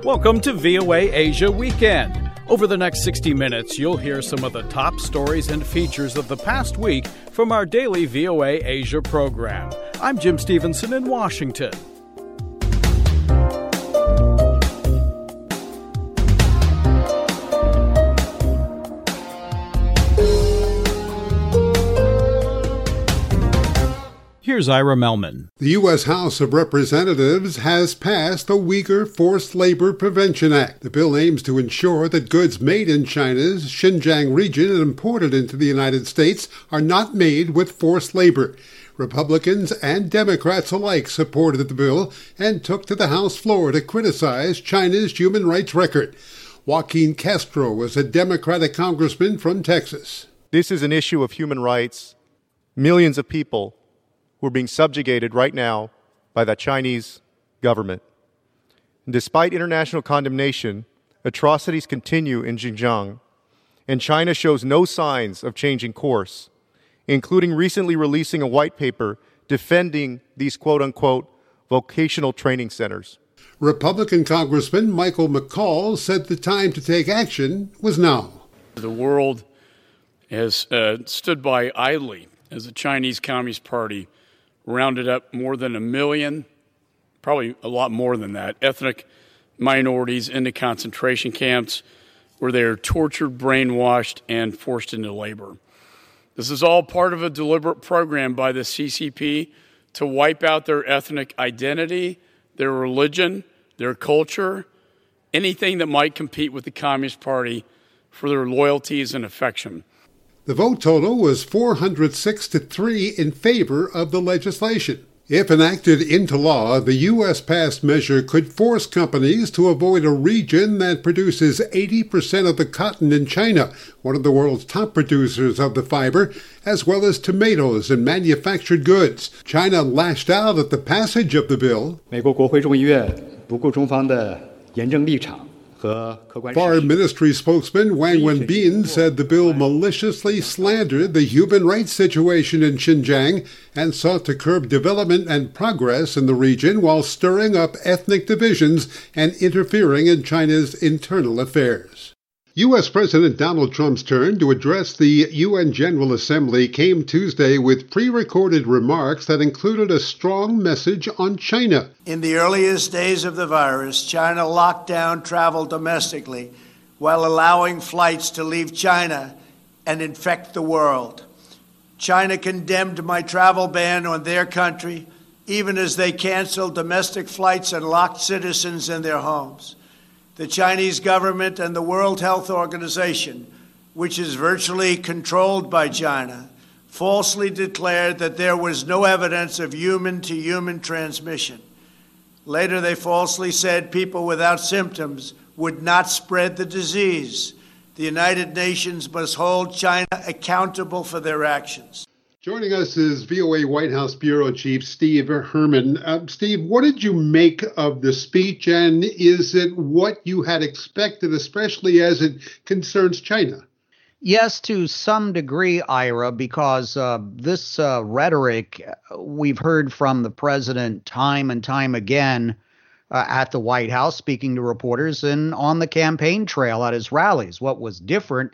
Welcome to VOA Asia Weekend. Over the next 60 minutes, you'll hear some of the top stories and features of the past week from our daily VOA Asia program. I'm Jim Stevenson in Washington. Here's Ira Melman. The U.S. House of Representatives has passed the Uyghur Forced Labor Prevention Act. The bill aims to ensure that goods made in China's Xinjiang region and imported into the United States are not made with forced labor. Republicans and Democrats alike supported the bill and took to the House floor to criticize China's human rights record. Joaquin Castro is a Democratic congressman from Texas. This is an issue of human rights. Millions of people who are being subjugated right now by the Chinese government. And despite international condemnation, atrocities continue in Xinjiang, and China shows no signs of changing course, including recently releasing a white paper defending these quote-unquote vocational training centers. Republican Congressman Michael McCaul said the time to take action was now. The world has stood by idly as the Chinese Communist Party rounded up more than 1 million, probably a lot more than that, ethnic minorities into concentration camps where they are tortured, brainwashed, and forced into labor. This is all part of a deliberate program by the CCP to wipe out their ethnic identity, their religion, their culture, anything that might compete with the Communist Party for their loyalties and affection. The vote total was 406-3 in favor of the legislation. If enacted into law, the U.S. passed measure could force companies to avoid a region that produces 80% of the cotton in China, one of the world's top producers of the fiber, as well as tomatoes and manufactured goods. China lashed out at the passage of the bill. 美国国会众议院不顾中方的严正立场。 Foreign Ministry spokesman Wang Wenbin said the bill maliciously slandered the human rights situation in Xinjiang and sought to curb development and progress in the region while stirring up ethnic divisions and interfering in China's internal affairs. U.S. President Donald Trump's turn to address the UN General Assembly came Tuesday with pre-recorded remarks that included a strong message on China. In the earliest days of the virus, China locked down travel domestically while allowing flights to leave China and infect the world. China condemned my travel ban on their country, even as they canceled domestic flights and locked citizens in their homes. The Chinese government and the World Health Organization, which is virtually controlled by China, falsely declared that there was no evidence of human-to-human transmission. Later, they falsely said people without symptoms would not spread the disease. The United Nations must hold China accountable for their actions. Joining us is VOA White House Bureau Chief Steve Herman. Steve, what did you make of the speech, and is it what you had expected, especially as it concerns China? Yes, to some degree, Ira, because this rhetoric we've heard from the president time and time again at the White House, speaking to reporters and on the campaign trail at his rallies. What was different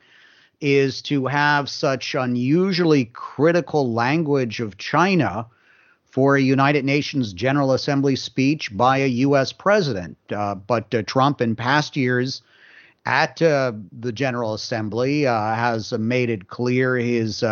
is to have such unusually critical language of China for a United Nations General Assembly speech by a U.S. president. But Trump in past years at the General Assembly has made it clear his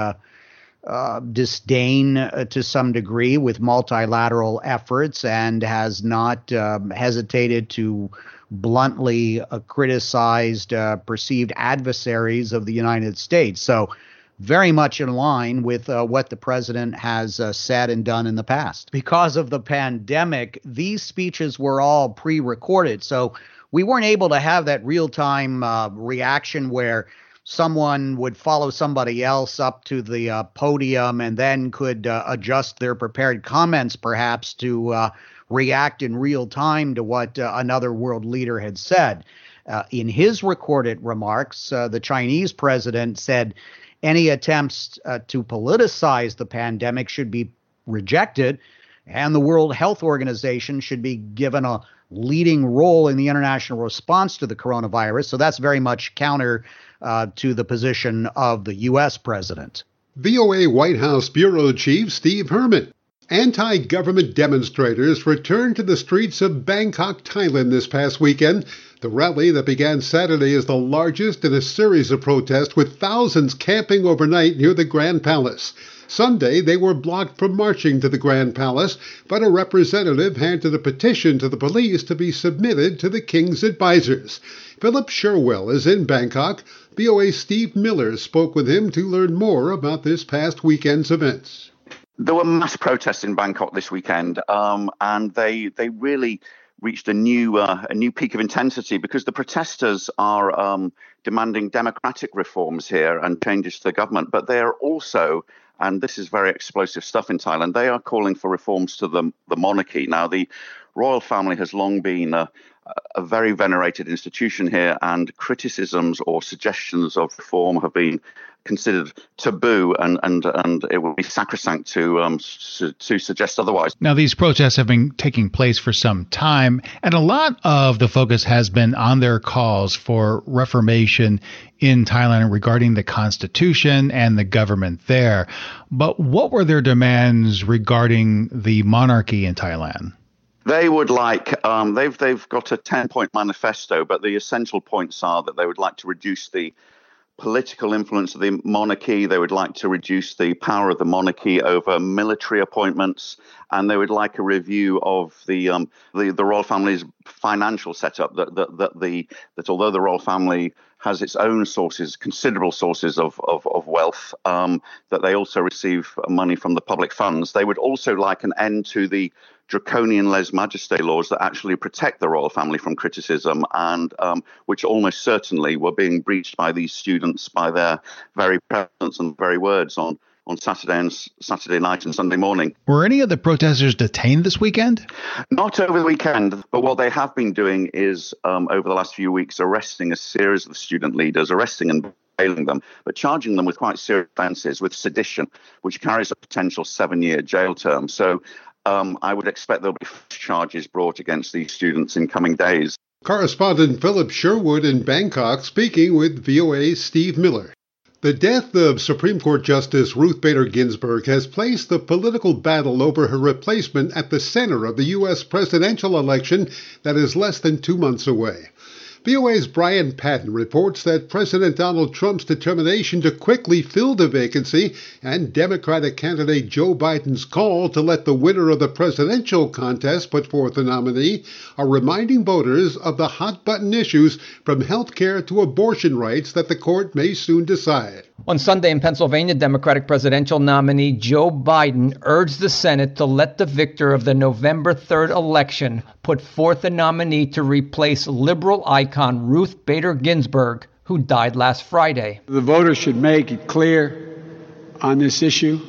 disdain to some degree with multilateral efforts and has not hesitated to bluntly criticized perceived adversaries of the United States. So very much in line with what the president has said and done in the past. Because of the pandemic, these speeches were all pre-recorded. So we weren't able to have that real-time reaction where someone would follow somebody else up to the podium and then could adjust their prepared comments perhaps to react in real time to what another world leader had said. In his recorded remarks, the Chinese president said any attempts to politicize the pandemic should be rejected, and the World Health Organization should be given a leading role in the international response to the coronavirus. So that's very much counter to the position of the U.S. president. VOA White House Bureau Chief Steve Herman. Anti-government demonstrators returned to the streets of Bangkok, Thailand this past weekend. The rally that began Saturday is the largest in a series of protests, with thousands camping overnight near the Grand Palace. Sunday, they were blocked from marching to the Grand Palace, but a representative handed a petition to the police to be submitted to the king's advisors. Philip Sherwell is in Bangkok. VOA's Steve Miller spoke with him to learn more about this past weekend's events. There were mass protests in Bangkok this weekend, and they really reached a new peak of intensity because the protesters are demanding democratic reforms here and changes to the government. But they are also, and this is very explosive stuff in Thailand, they are calling for reforms to the monarchy. Now, the royal family has long been a very venerated institution here, and criticisms or suggestions of reform have been considered taboo, and it would be sacrosanct to suggest otherwise. Now, these protests have been taking place for some time, and a lot of the focus has been on their calls for reformation in Thailand regarding the constitution and the government there. But what were their demands regarding the monarchy in Thailand? They would like, they've got a 10-point manifesto, but the essential points are that they would like to reduce the political influence of the monarchy. They would like to reduce the power of the monarchy over military appointments, and they would like a review of the royal family's financial setup. That although the royal family has its own sources, considerable sources of wealth, that they also receive money from the public funds. They would also like an end to the draconian lèse-majesté laws that actually protect the royal family from criticism, and which almost certainly were being breached by these students by their very presence and very words on Saturday night and Sunday morning. Were any of the protesters detained this weekend? Not over the weekend, but what they have been doing is, over the last few weeks, arresting a series of student leaders, arresting and jailing them, but charging them with quite serious offences, with sedition, which carries a potential 7-year jail term. So I would expect there'll be charges brought against these students in coming days. Correspondent Philip Sherwood in Bangkok speaking with VOA's Steve Miller. The death of Supreme Court Justice Ruth Bader Ginsburg has placed the political battle over her replacement at the center of the U.S. presidential election that is less than 2 months away. VOA's Brian Patton reports that President Donald Trump's determination to quickly fill the vacancy and Democratic candidate Joe Biden's call to let the winner of the presidential contest put forth a nominee are reminding voters of the hot-button issues from health care to abortion rights that the court may soon decide. On Sunday in Pennsylvania, Democratic presidential nominee Joe Biden urged the Senate to let the victor of the November 3rd election put forth a nominee to replace liberal icon Ruth Bader Ginsburg, who died last Friday. The voters should make it clear on this issue,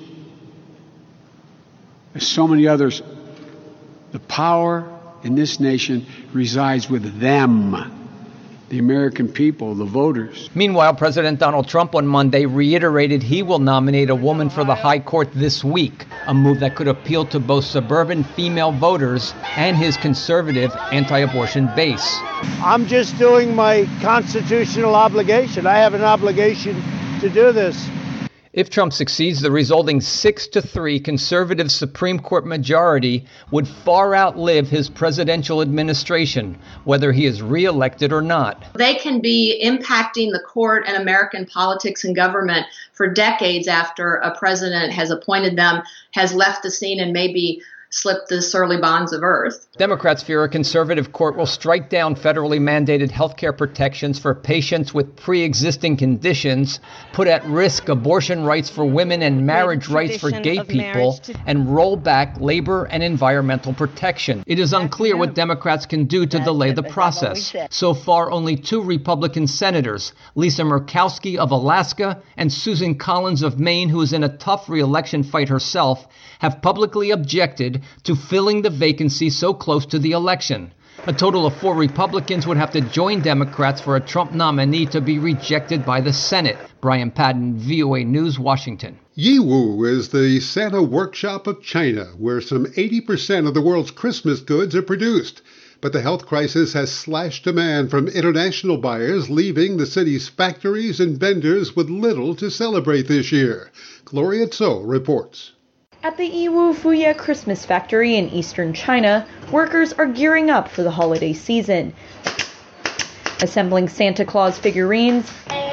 as so many others, the power in this nation resides with them. The American people, the voters. Meanwhile, President Donald Trump on Monday reiterated he will nominate a woman for the high court this week, a move that could appeal to both suburban female voters and his conservative anti-abortion base. I'm just doing my constitutional obligation. I have an obligation to do this. If Trump succeeds, the resulting 6-3 conservative Supreme Court majority would far outlive his presidential administration, whether he is reelected or not. They can be impacting the court and American politics and government for decades after a president has appointed them, has left the scene, and maybe slipped the surly bonds of earth. Democrats fear a conservative court will strike down federally mandated health care protections for patients with pre-existing conditions, put at risk abortion rights for women and marriage rights for gay people, and roll back labor and environmental protection. It is unclear what Democrats can do to delay the process. So far, only 2 Republican senators, Lisa Murkowski of Alaska and Susan Collins of Maine, who is in a tough re-election fight herself, have publicly objected to filling the vacancy so close to the election. A total of 4 Republicans would have to join Democrats for a Trump nominee to be rejected by the Senate. Brian Patton, VOA News, Washington. Yiwu is the Santa workshop of China, where some 80% of the world's Christmas goods are produced. But the health crisis has slashed demand from international buyers, leaving the city's factories and vendors with little to celebrate this year. Gloria Tso reports. At the Yiwu Fuye Christmas factory in eastern China, workers are gearing up for the holiday season, assembling Santa Claus figurines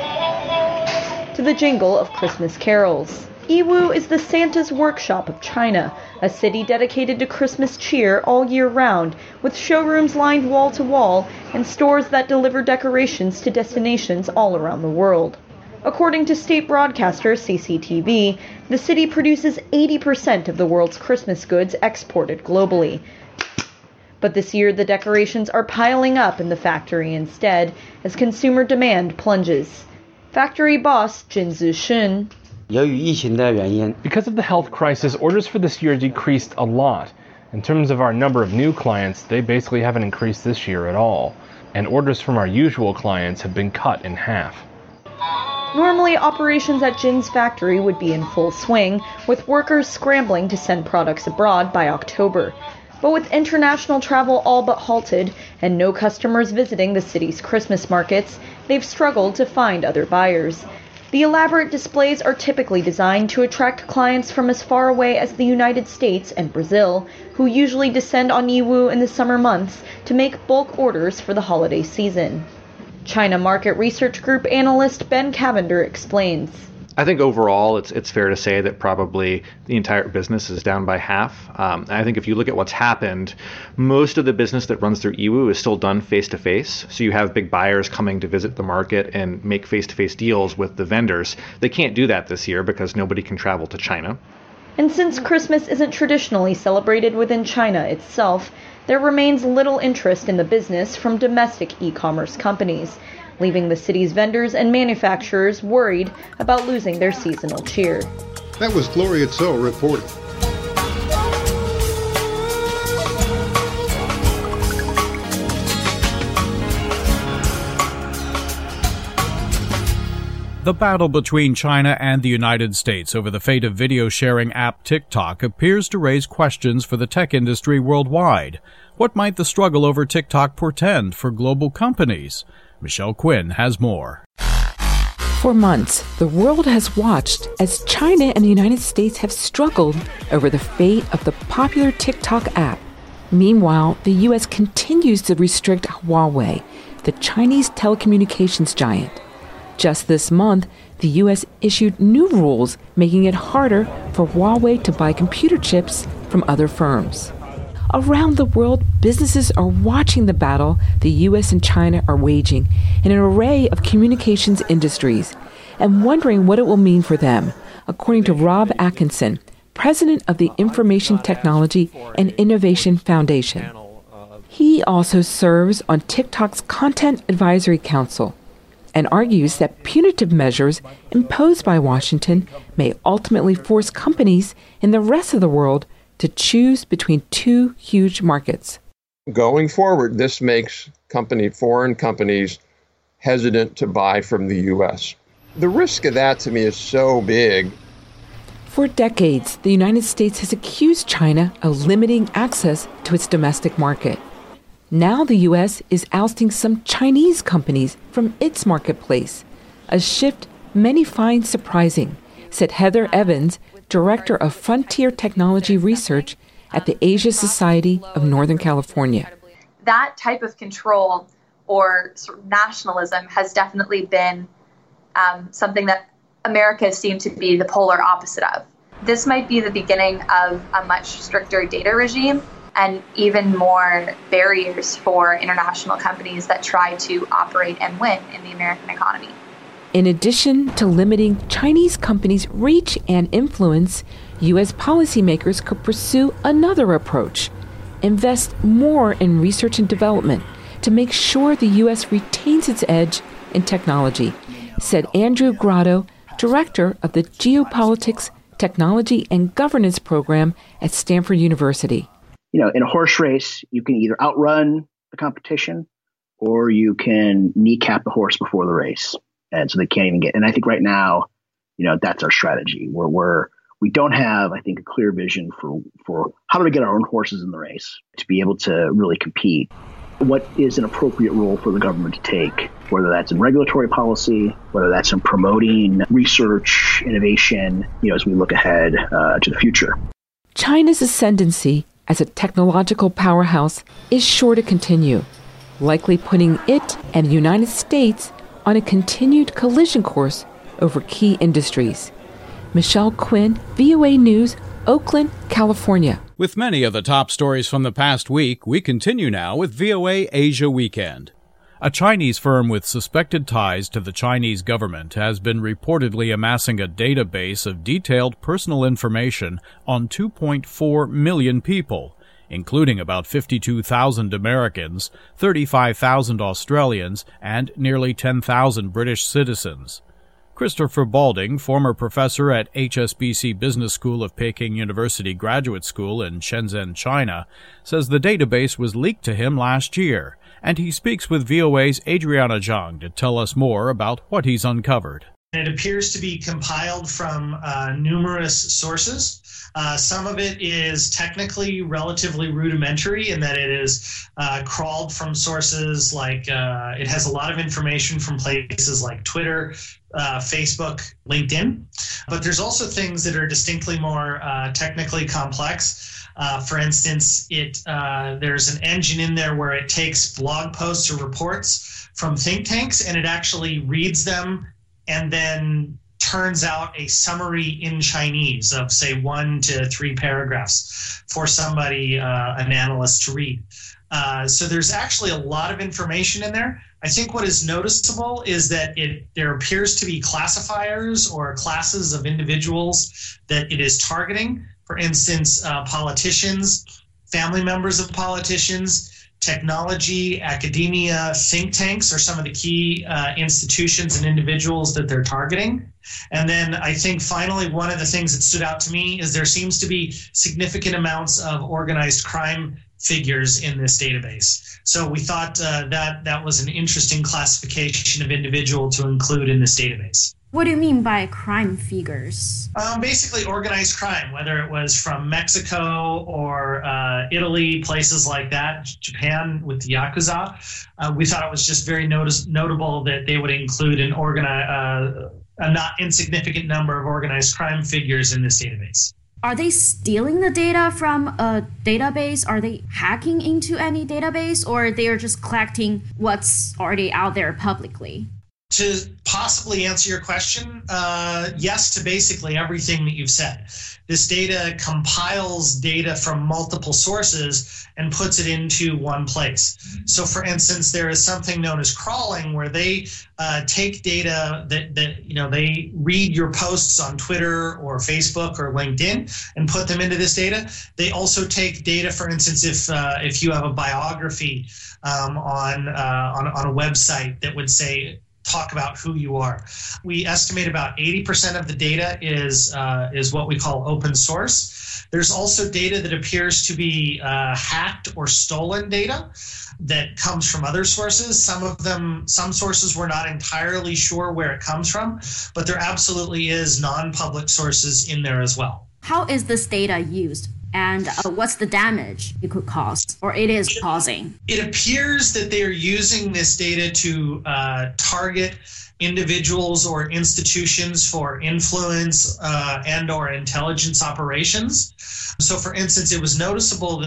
to the jingle of Christmas carols. Yiwu is the Santa's workshop of China, a city dedicated to Christmas cheer all year round, with showrooms lined wall to wall and stores that deliver decorations to destinations all around the world. According to state broadcaster CCTV, the city produces 80% of the world's Christmas goods exported globally. But this year, the decorations are piling up in the factory instead, as consumer demand plunges. Factory boss Jin Zishun. Because of the health crisis, orders for this year decreased a lot. In terms of our number of new clients, they basically haven't increased this year at all. And orders from our usual clients have been cut in half. Normally, operations at Jin's factory would be in full swing, with workers scrambling to send products abroad by October. But with international travel all but halted and no customers visiting the city's Christmas markets, they've struggled to find other buyers. The elaborate displays are typically designed to attract clients from as far away as the United States and Brazil, who usually descend on Yiwu in the summer months to make bulk orders for the holiday season. China Market Research Group analyst Ben Cavender explains. I think overall it's fair to say that probably the entire business is down by half. I think if you look at what's happened, most of the business that runs through Yiwu is still done face-to-face. So you have big buyers coming to visit the market and make face-to-face deals with the vendors. They can't do that this year because nobody can travel to China. And since Christmas isn't traditionally celebrated within China itself, there remains little interest in the business from domestic e-commerce companies, leaving the city's vendors and manufacturers worried about losing their seasonal cheer. That was Gloria Tso reporting. The battle between China and the United States over the fate of video-sharing app TikTok appears to raise questions for the tech industry worldwide. What might the struggle over TikTok portend for global companies? Michelle Quinn has more. For months, the world has watched as China and the United States have struggled over the fate of the popular TikTok app. Meanwhile, the U.S. continues to restrict Huawei, the Chinese telecommunications giant. Just this month, the U.S. issued new rules making it harder for Huawei to buy computer chips from other firms. Around the world, businesses are watching the battle the U.S. and China are waging in an array of communications industries and wondering what it will mean for them, according to Rob Atkinson, president of the Information Technology and Innovation Foundation. He also serves on TikTok's Content Advisory Council and argues that punitive measures imposed by Washington may ultimately force companies in the rest of the world to choose between two huge markets. Going forward, this makes foreign companies hesitant to buy from the U.S. The risk of that to me is so big. For decades, the United States has accused China of limiting access to its domestic market. Now the U.S. is ousting some Chinese companies from its marketplace, a shift many find surprising, said Heather Evans, Director of Frontier Technology Research at the Asia Society of Northern California. That type of control or sort of nationalism has definitely been something that America seemed to be the polar opposite of. This might be the beginning of a much stricter data regime and even more barriers for international companies that try to operate and win in the American economy. In addition to limiting Chinese companies' reach and influence, U.S. policymakers could pursue another approach: invest more in research and development to make sure the U.S. retains its edge in technology, said Andrew Grotto, director of the Geopolitics, Technology, and Governance program at Stanford University. You know, in a horse race, you can either outrun the competition or you can kneecap the horse before the race. And so they can't even get. And I think right now, you know, that's our strategy. We don't have, I think, a clear vision for how do we get our own horses in the race to be able to really compete. what is an appropriate role for the government to take, whether that's in regulatory policy, whether that's in promoting research, innovation, as we look ahead to the future. China's ascendancy as a technological powerhouse is sure to continue, likely putting it and the United States on a continued collision course over key industries. Michelle Quinn, VOA News, Oakland, California. With many of the top stories from the past week, we continue now with VOA Asia Weekend. A Chinese firm with suspected ties to the Chinese government has been reportedly amassing a database of detailed personal information on 2.4 million people, including about 52,000 Americans, 35,000 Australians, and nearly 10,000 British citizens. Christopher Balding, former professor at HSBC Business School of Peking University Graduate School in Shenzhen, China, says the database was leaked to him last year, and he speaks with VOA's Adriana Zhang to tell us more about what he's uncovered. It appears to be compiled from numerous sources. Some of it is technically relatively rudimentary in that it is crawled from sources like it has a lot of information from places like Twitter, Facebook, LinkedIn. But there's also things that are distinctly more technically complex. For instance, there's an engine in there where it takes blog posts or reports from think tanks and it actually reads them and then turns out a summary in Chinese of, say, 1 to 3 paragraphs for somebody, an analyst, to read. So there's actually a lot of information in there. I think what is noticeable is that there appears to be classifiers or classes of individuals that it is targeting. For instance, politicians, family members of politicians, technology, academia, think tanks are some of the key institutions and individuals that they're targeting. And then I think finally one of the things that stood out to me is there seems to be significant amounts of organized crime figures in this database. So we thought that was an interesting classification of individual to include in this database. What do you mean by crime figures? Basically organized crime, whether it was from Mexico or Italy, places like that, Japan with the Yakuza. We thought it was just very notable that they would include a not insignificant number of organized crime figures in this database. Are they stealing the data from a database? Are they hacking into any database? Or they are just collecting what's already out there publicly? To possibly answer your question, yes to basically everything that you've said. This data compiles data from multiple sources and puts it into one place. So for instance, there is something known as crawling where they take data that they read your posts on Twitter or Facebook or LinkedIn and put them into this data. They also take data, for instance, if you have a biography on a website that would say, talk about who you are. We estimate about 80% of the data is what we call open source. There's also data that appears to be hacked or stolen data that comes from other sources. Some sources we're not entirely sure where it comes from, but there absolutely is non-public sources in there as well. How is this data used? And what's the damage it could cause, or it is causing? It appears that they are using this data to target individuals or institutions for influence and or intelligence operations. So, for instance, it was noticeable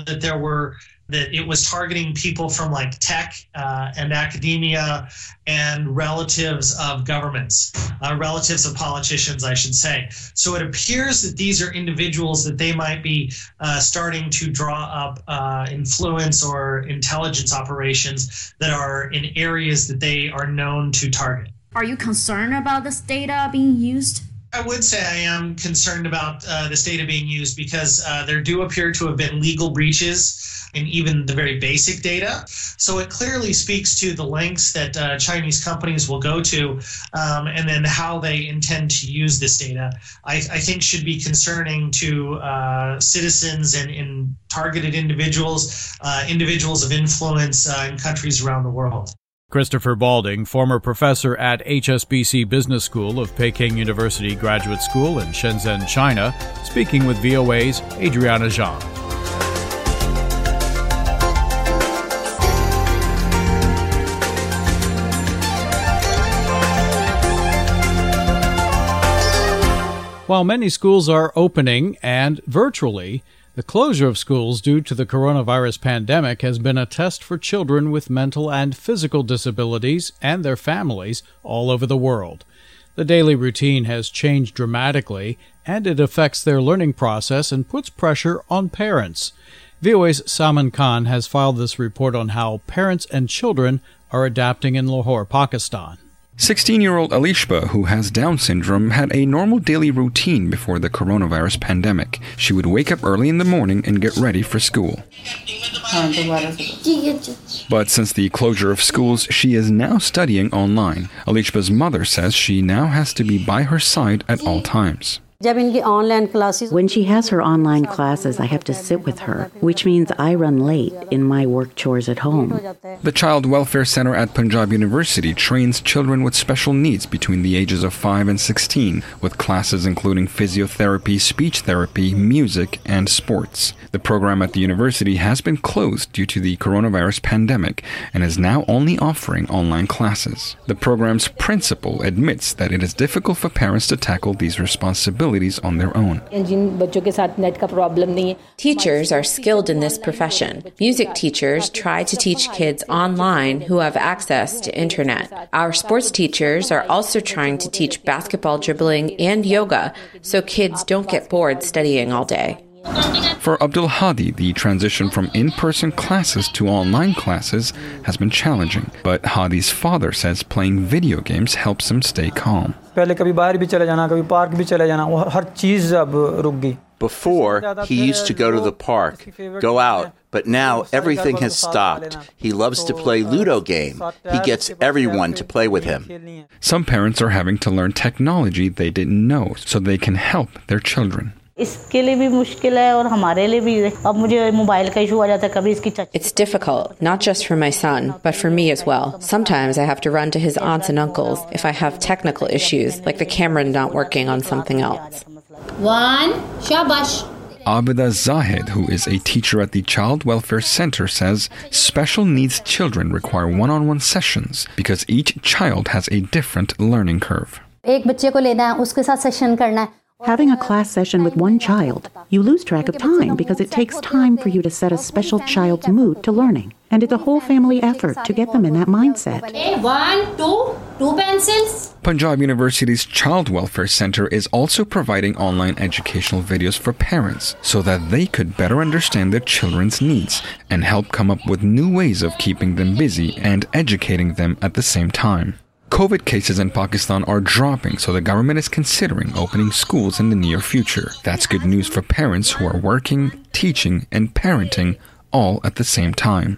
that it was targeting people from like tech and academia and relatives of governments, relatives of politicians, I should say. So it appears that these are individuals that they might be starting to draw up influence or intelligence operations that are in areas that they are known to target. Are you concerned about this data being used? I would say I am concerned about this data being used because there do appear to have been legal breaches in even the very basic data. So it clearly speaks to the lengths that Chinese companies will go to and then how they intend to use this data, I think should be concerning to citizens and targeted individuals, individuals of influence in countries around the world. Christopher Balding, former professor at HSBC Business School of Peking University Graduate School in Shenzhen, China, speaking with VOA's Adriana Zhang. While many schools are opening and virtually, the closure of schools due to the coronavirus pandemic has been a test for children with mental and physical disabilities and their families all over the world. The daily routine has changed dramatically, and it affects their learning process and puts pressure on parents. VOA's Salman Khan has filed this report on how parents and children are adapting in Lahore, Pakistan. 16-year-old Alishba, who has Down syndrome, had a normal daily routine before the coronavirus pandemic. She would wake up early in the morning and get ready for school. But since the closure of schools, she is now studying online. Alishba's mother says she now has to be by her side at all times. When she has her online classes, I have to sit with her, which means I run late in my work chores at home. The Child Welfare Center at Punjab University trains children with special needs between the ages of 5 and 16, with classes including physiotherapy, speech therapy, music, and sports. The program at the university has been closed due to the coronavirus pandemic and is now only offering online classes. The program's principal admits that it is difficult for parents to tackle these responsibilities on their own. Teachers are skilled in this profession. Music teachers try to teach kids online who have access to internet. Our sports teachers are also trying to teach basketball dribbling and yoga so kids don't get bored studying all day. For Abdul Hadi, the transition from in-person classes to online classes has been challenging, but Hadi's father says playing video games helps him stay calm. Before, he used to go to the park, go out, but now everything has stopped. He loves to play Ludo game. He gets everyone to play with him. Some parents are having to learn technology they didn't know so they can help their children. It's difficult, not just for my son, but for me as well. Sometimes I have to run to his aunts and uncles if I have technical issues, like the camera not working on something else. Abida Zahid, who is a teacher at the Child Welfare Center, says special needs children require one-on-one sessions because each child has a different learning curve. Having a class session with one child, you lose track of time because it takes time for you to set a special child's mood to learning. And it's a whole family effort to get them in that mindset. 2 pencils. Punjab University's Child Welfare Center is also providing online educational videos for parents so that they could better understand their children's needs and help come up with new ways of keeping them busy and educating them at the same time. COVID cases in Pakistan are dropping, so the government is considering opening schools in the near future. That's good news for parents who are working, teaching, and parenting all at the same time.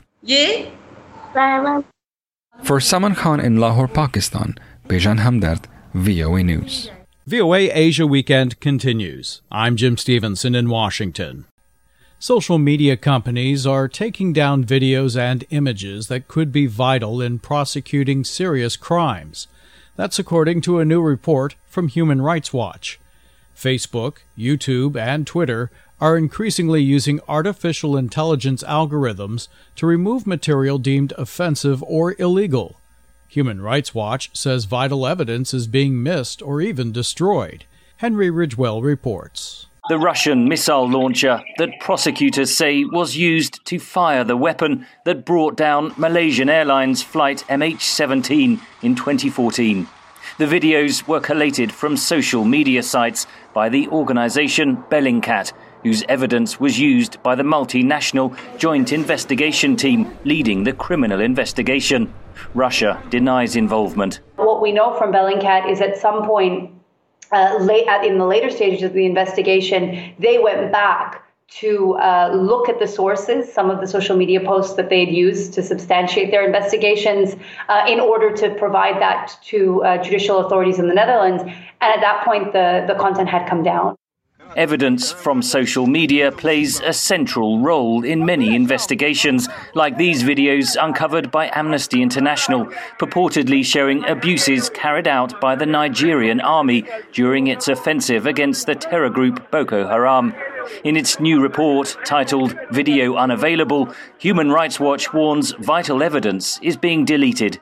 For Salman Khan in Lahore, Pakistan, Bejan Hamdard, VOA News. VOA Asia Weekend continues. I'm Jim Stevenson in Washington. Social media companies are taking down videos and images that could be vital in prosecuting serious crimes. That's according to a new report from Human Rights Watch. Facebook, YouTube, and Twitter are increasingly using artificial intelligence algorithms to remove material deemed offensive or illegal. Human Rights Watch says vital evidence is being missed or even destroyed. Henry Ridgewell reports. The Russian missile launcher that prosecutors say was used to fire the weapon that brought down Malaysian Airlines flight MH17 in 2014. The videos were collated from social media sites by the organisation Bellingcat, whose evidence was used by the multinational joint investigation team leading the criminal investigation. Russia denies involvement. What we know from Bellingcat is at some point in the later stages of the investigation, they went back to look at the sources, some of the social media posts that they'd used to substantiate their investigations in order to provide that to judicial authorities in the Netherlands. And at that point, the content had come down. Evidence from social media plays a central role in many investigations, like these videos uncovered by Amnesty International, purportedly showing abuses carried out by the Nigerian army during its offensive against the terror group Boko Haram. In its new report, titled Video Unavailable, Human Rights Watch warns vital evidence is being deleted. What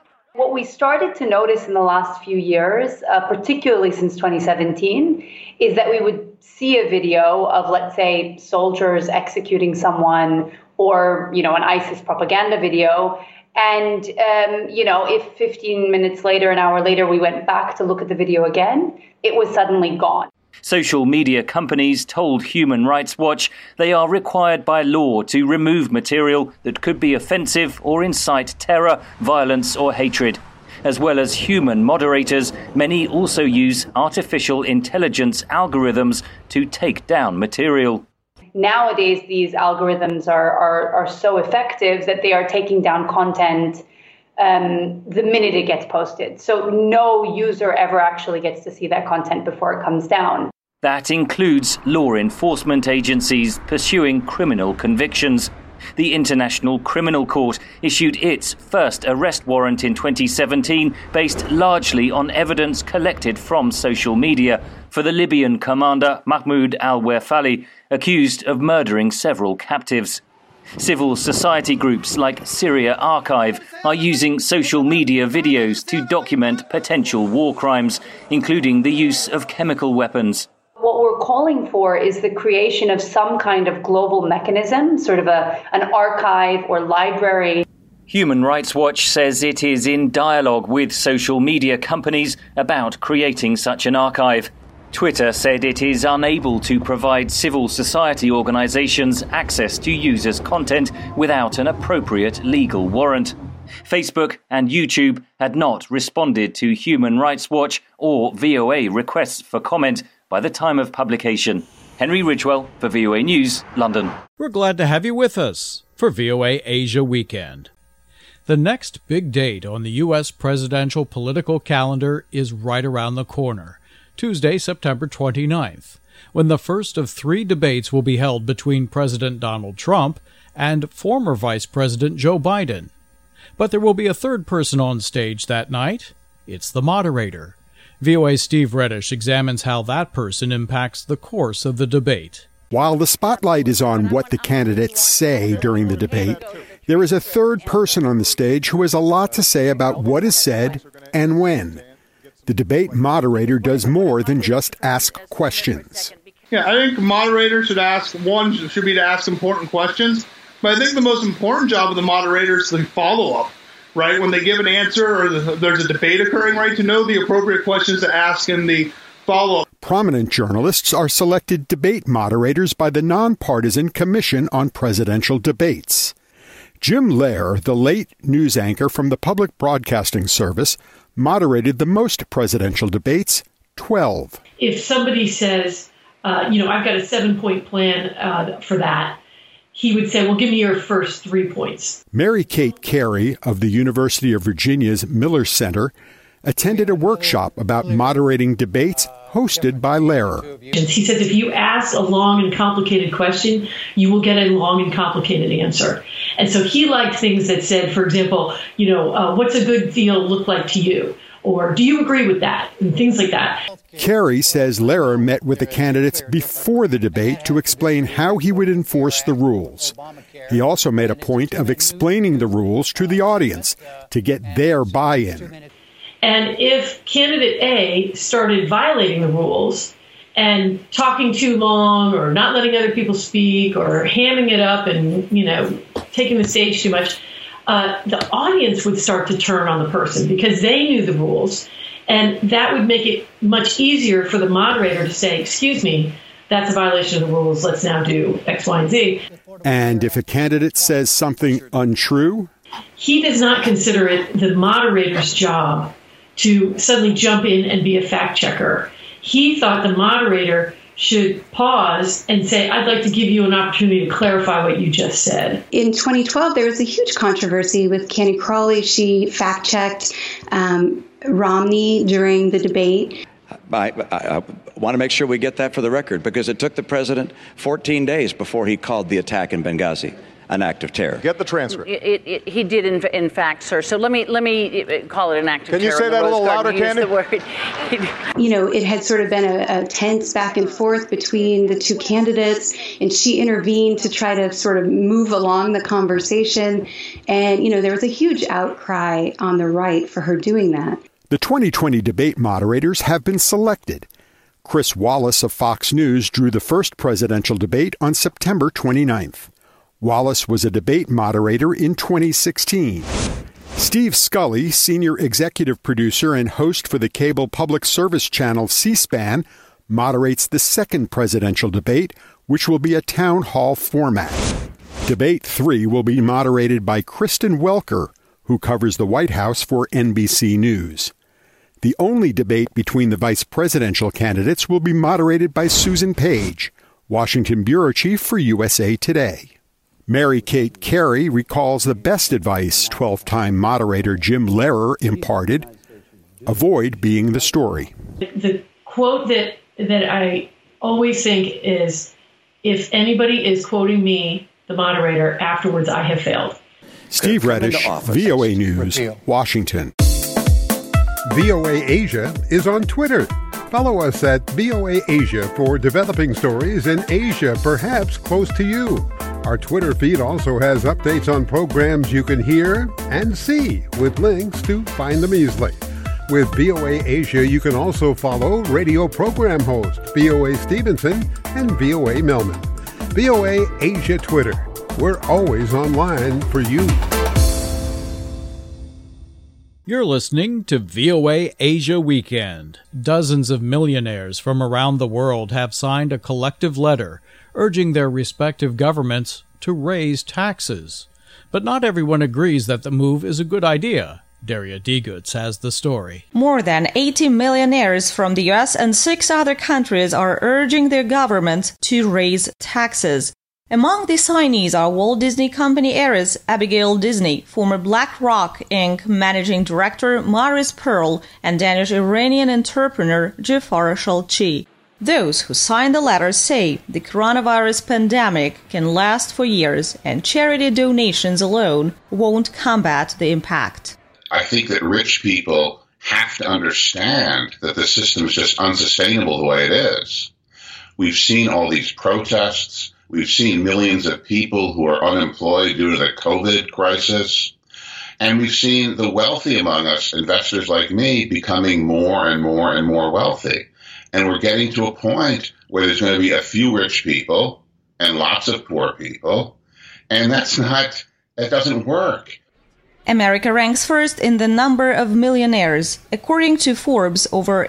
what we started to notice in the last few years, particularly since 2017, is that we would see a video of, let's say, soldiers executing someone or, an ISIS propaganda video. And, if 15 minutes later, an hour later, we went back to look at the video again, it was suddenly gone. Social media companies told Human Rights Watch they are required by law to remove material that could be offensive or incite terror, violence or hatred. As well as human moderators, many also use artificial intelligence algorithms to take down material. Nowadays, these algorithms are so effective that they are taking down content the minute it gets posted. So no user ever actually gets to see that content before it comes down. That includes law enforcement agencies pursuing criminal convictions. The International Criminal Court issued its first arrest warrant in 2017 based largely on evidence collected from social media for the Libyan commander Mahmoud al-Werfali, accused of murdering several captives. Civil society groups like Syria Archive are using social media videos to document potential war crimes, including the use of chemical weapons. What we're calling for is the creation of some kind of global mechanism, sort of an archive or library. Human Rights Watch says it is in dialogue with social media companies about creating such an archive. Twitter said it is unable to provide civil society organizations access to users' content without an appropriate legal warrant. Facebook and YouTube had not responded to Human Rights Watch or VOA requests for comment by the time of publication. Henry Ridgewell for VOA News, London. We're glad to have you with us for VOA Asia Weekend. The next big date on the U.S. presidential political calendar is right around the corner, Tuesday, September 29th, when the first of 3 debates will be held between President Donald Trump and former Vice President Joe Biden. But there will be a third person on stage that night. It's the moderator. VOA's Steve Reddish examines how that person impacts the course of the debate. While the spotlight is on what the candidates say during the debate, there is a third person on the stage who has a lot to say about what is said and when. The debate moderator does more than just ask questions. Yeah, I think the moderator should be to ask important questions. But I think the most important job of the moderator is the follow-up, right? When they give an answer or there's a debate occurring, right, to know the appropriate questions to ask in the follow-up. Prominent journalists are selected debate moderators by the Nonpartisan Commission on Presidential Debates. Jim Lehrer, the late news anchor from the Public Broadcasting Service, moderated the most presidential debates, 12. If somebody says, I've got a 7-point plan for that, he would say, well, give me your first 3 points. Mary Kate Carey of the University of Virginia's Miller Center attended a workshop about moderating debates hosted by Lehrer. He says if you ask a long and complicated question, you will get a long and complicated answer. And so he liked things that said, for example, what's a good field look like to you? Or do you agree with that? And things like that. Carey says Lehrer met with the candidates before the debate to explain how he would enforce the rules. He also made a point of explaining the rules to the audience to get their buy-in. And if candidate A started violating the rules and talking too long or not letting other people speak or hamming it up and, taking the stage too much, the audience would start to turn on the person because they knew the rules. And that would make it much easier for the moderator to say, excuse me, that's a violation of the rules. Let's now do X, Y, and Z. And if a candidate says something untrue? He does not consider it the moderator's job to suddenly jump in and be a fact checker. He thought the moderator should pause and say, I'd like to give you an opportunity to clarify what you just said. In 2012, there was a huge controversy with Candy Crawley. She fact-checked Romney during the debate. I want to make sure we get that for the record, because it took the president 14 days before he called the attack in Benghazi. an act of terror. Get the transcript. He did, in fact, sir. So let me call it an act of terror. Can you say that a little louder, Candy? It had sort of been a tense back and forth between the two candidates, and she intervened to try to sort of move along the conversation. And, there was a huge outcry on the right for her doing that. The 2020 debate moderators have been selected. Chris Wallace of Fox News drew the first presidential debate on September 29th. Wallace was a debate moderator in 2016. Steve Scully, senior executive producer and host for the cable public service channel C-SPAN, moderates the second presidential debate, which will be a town hall format. Debate 3 will be moderated by Kristen Welker, who covers the White House for NBC News. The only debate between the vice presidential candidates will be moderated by Susan Page, Washington bureau chief for USA Today. Mary Kate Carey recalls the best advice 12-time moderator Jim Lehrer imparted: avoid being the story. The quote that I always think is, if anybody is quoting me, the moderator, afterwards I have failed. Steve Reddish, VOA News, Washington. VOA Asia is on Twitter. Follow us at VOA Asia for developing stories in Asia, perhaps close to you. Our Twitter feed also has updates on programs you can hear and see, with links to find them easily. With VOA Asia, you can also follow radio program hosts VOA Stevenson and VOA Millman. VOA Asia Twitter. We're always online for you. You're listening to VOA Asia Weekend. Dozens of millionaires from around the world have signed a collective letter urging their respective governments to raise taxes. But not everyone agrees that the move is a good idea. Daria Digutz has the story. More than 80 millionaires from the U.S. and 6 other countries are urging their governments to raise taxes. Among the signees are Walt Disney Company heiress Abigail Disney, former BlackRock Inc. managing director Maurice Pearl, and Danish-Iranian entrepreneur Jafar Shalchi. Those who signed the letter say the coronavirus pandemic can last for years, and charity donations alone won't combat the impact. I think that rich people have to understand that the system is just unsustainable the way it is. We've seen all these protests. We've seen millions of people who are unemployed due to the COVID crisis. And we've seen the wealthy among us, investors like me, becoming more and more and more wealthy. And we're getting to a point where there's going to be a few rich people and lots of poor people. And that doesn't work. America ranks first in the number of millionaires. According to Forbes, over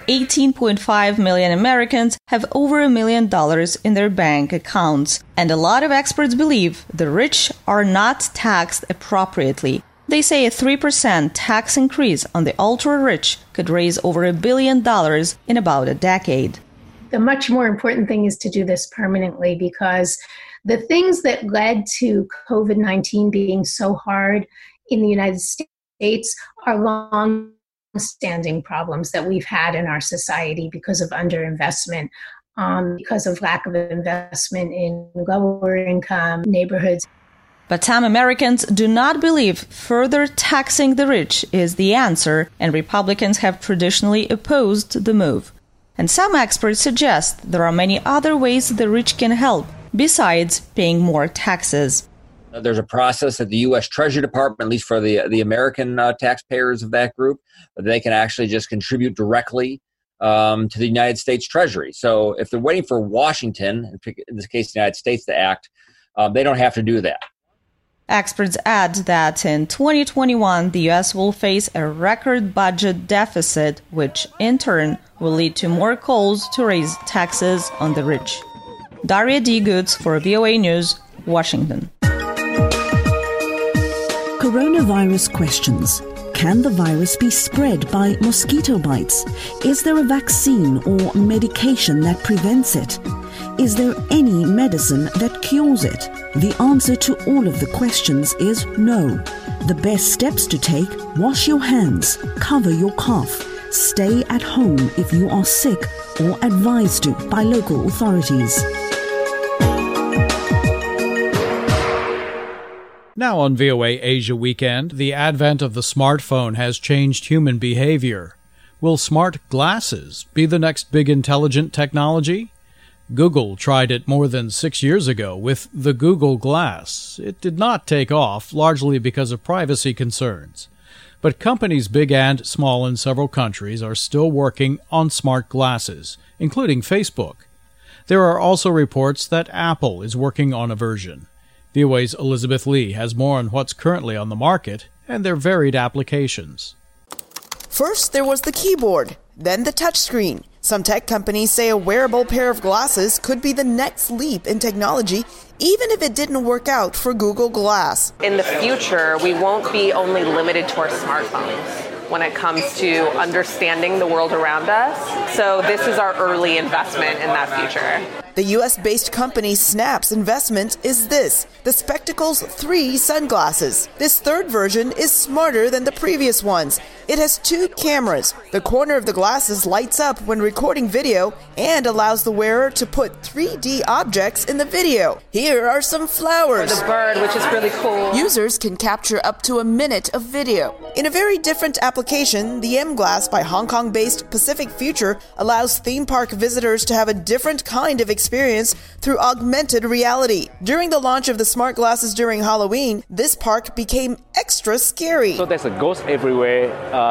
18.5 million Americans have over $1 million in their bank accounts. And a lot of experts believe the rich are not taxed appropriately. They say a 3% tax increase on the ultra-rich could raise over $1 billion in about a decade. The much more important thing is to do this permanently, because the things that led to COVID-19 being so hard in the United States are long-standing problems that we've had in our society because of underinvestment, because of lack of investment in lower income neighborhoods. But some Americans do not believe further taxing the rich is the answer, and Republicans have traditionally opposed the move. And some experts suggest there are many other ways the rich can help, besides paying more taxes. There's a process at the U.S. Treasury Department, at least for the American taxpayers of that group, that they can actually just contribute directly to the United States Treasury. So if they're waiting for Washington, in this case the United States, to act, they don't have to do that. Experts add that in 2021, the U.S. will face a record budget deficit, which in turn will lead to more calls to raise taxes on the rich. Daria Digutz for VOA News, Washington. Coronavirus questions. Can the virus be spread by mosquito bites? Is there a vaccine or medication that prevents it? Is there any medicine that cures it? The answer to all of the questions is no. The best steps to take: wash your hands, cover your cough, stay at home if you are sick or advised to by local authorities. Now on VOA Asia Weekend, the advent of the smartphone has changed human behavior. Will smart glasses be the next big intelligent technology? Google tried it more than 6 years ago with the Google Glass. It did not take off, largely because of privacy concerns. But companies big and small in several countries are still working on smart glasses, including Facebook. There are also reports that Apple is working on a version. VOA's Elizabeth Lee has more on what's currently on the market and their varied applications. First, there was the keyboard, then the touchscreen. Some tech companies say a wearable pair of glasses could be the next leap in technology, even if it didn't work out for Google Glass. In the future, we won't be only limited to our smartphones when it comes to understanding the world around us. So this is our early investment in that future. The U.S.-based company Snap's investment is this, the Spectacles 3 sunglasses. This third version is smarter than the previous ones. It has 2 cameras. The corner of the glasses lights up when recording video and allows the wearer to put 3D objects in the video. Here are some flowers. The bird, which is really cool. Users can capture up to a minute of video. In a very different application, the M-Glass by Hong Kong-based Pacific Future allows theme park visitors to have a different kind of experience through augmented reality. During the launch of the smart glasses during Halloween, this park became extra scary. So there's a ghost everywhere,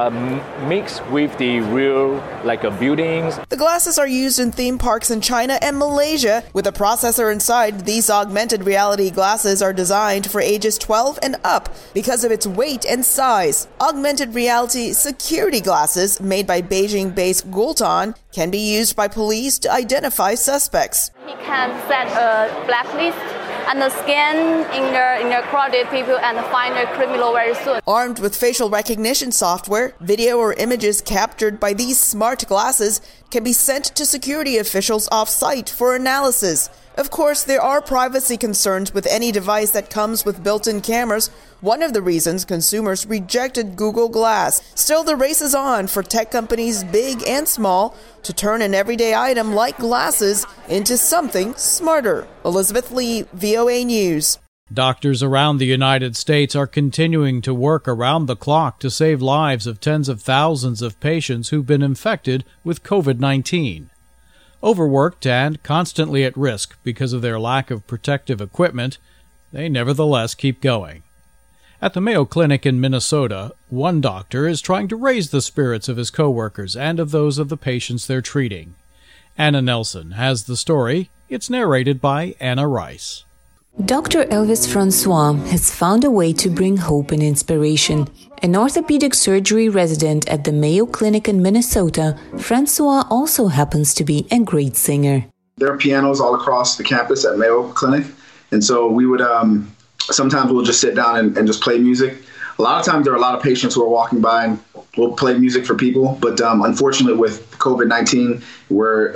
mixed with the real, buildings. The glasses are used in theme parks in China and Malaysia. With a processor inside, these augmented reality glasses are designed for ages 12 and up because of its weight and size. Augmented reality security glasses, made by Beijing-based Gulton, can be used by police to identify suspects. He can set a blacklist and scan in the crowded people and find a criminal very soon. Armed with facial recognition software, video or images captured by these smart glasses can be sent to security officials off-site for analysis. Of course, there are privacy concerns with any device that comes with built-in cameras, one of the reasons consumers rejected Google Glass. Still, the race is on for tech companies big and small to turn an everyday item like glasses into something smarter. Elizabeth Lee, VOA News. Doctors around the United States are continuing to work around the clock to save lives of tens of thousands of patients who've been infected with COVID-19. Overworked and constantly at risk because of their lack of protective equipment, they nevertheless keep going. At the Mayo Clinic in Minnesota, one doctor is trying to raise the spirits of his coworkers and of those of the patients they're treating. Anna Nelson has the story. It's narrated by Anna Rice. Dr. Elvis Francois has found a way to bring hope and inspiration. An orthopedic surgery resident at the Mayo Clinic in Minnesota, Francois also happens to be a great singer. There are pianos all across the campus at Mayo Clinic, and so we would sometimes we'll just sit down and just play music. A lot of times there are a lot of patients who are walking by and we'll play music for people, but unfortunately with COVID-19, where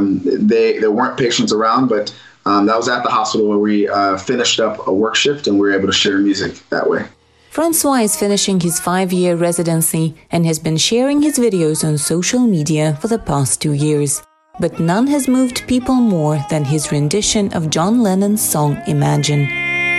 there weren't patients around, but that was at the hospital where we finished up a work shift and we were able to share music that way. Francois is finishing his 5-year residency and has been sharing his videos on social media for the past 2 years. But none has moved people more than his rendition of John Lennon's song Imagine.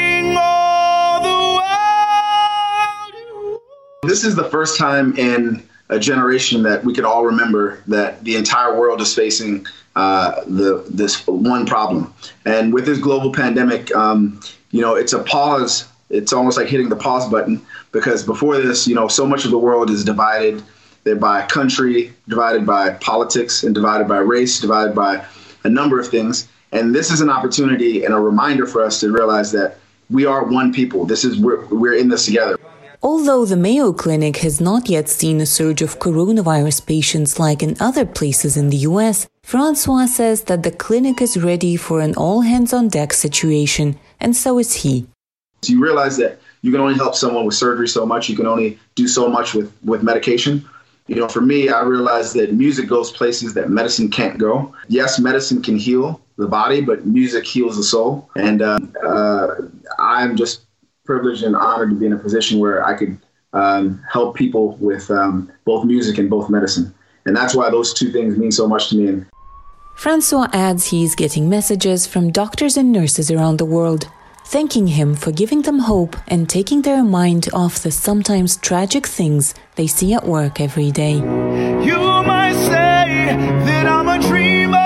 This is the first time in a generation that we can all remember that the entire world is facing this one problem. And with this global pandemic, it's a pause. It's almost like hitting the pause button, because before this, so much of the world is divided. They're by country, divided by politics, and divided by race, divided by a number of things. And this is an opportunity and a reminder for us to realize that we are one people. We're in this together. Although the Mayo Clinic has not yet seen a surge of coronavirus patients like in other places in the U.S., Francois says that the clinic is ready for an all-hands-on-deck situation, and so is he. So you realize that you can only help someone with surgery so much. You can only do so much with medication. For me, I realized that music goes places that medicine can't go. Yes, medicine can heal the body, but music heals the soul. And I'm just privileged and honored to be in a position where I could help people with both music and both medicine. And that's why those two things mean so much to me. Francois adds he's getting messages from doctors and nurses around the world. thanking him for giving them hope and taking their mind off the sometimes tragic things they see at work every day. You might say that I'm a dreamer.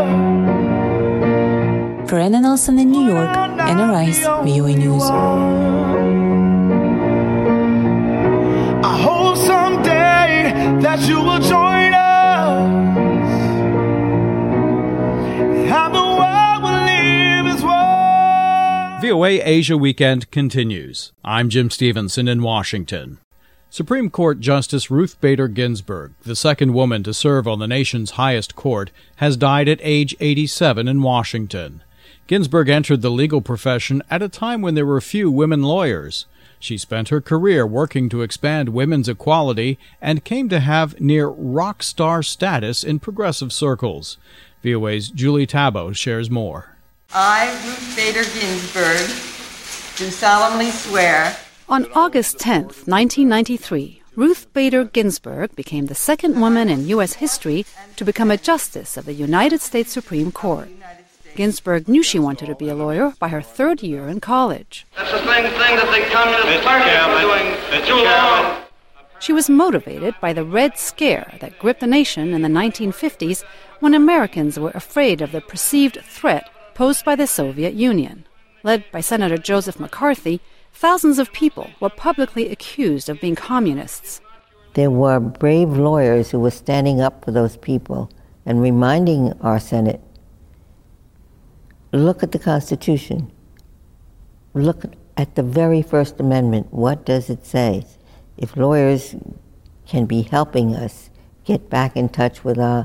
For Anna Nelson in New York, Anna Rice, VOA News. I hope someday that you will join us, and the world will live as one. VOA Asia Weekend continues. I'm Jim Stevenson in Washington. Supreme Court Justice Ruth Bader Ginsburg, the second woman to serve on the nation's highest court, has died at age 87 in Washington. Ginsburg entered the legal profession at a time when there were few women lawyers. She spent her career working to expand women's equality and came to have near rock star status in progressive circles. VOA's Julie Tabo shares more. I, Ruth Bader Ginsburg, do solemnly swear. On August 10, 1993, Ruth Bader Ginsburg became the second woman in U.S. history to become a justice of the United States Supreme Court. Ginsburg knew she wanted to be a lawyer by her third year in college. That's the same thing that the Communist Party was doing too long. She was motivated by the Red Scare that gripped the nation in the 1950s when Americans were afraid of the perceived threat posed by the Soviet Union. Led by Senator Joseph McCarthy, thousands of people were publicly accused of being communists. There were brave lawyers who were standing up for those people and reminding our Senate, look at the Constitution. Look at the very First Amendment. What does it say? If lawyers can be helping us get back in touch with our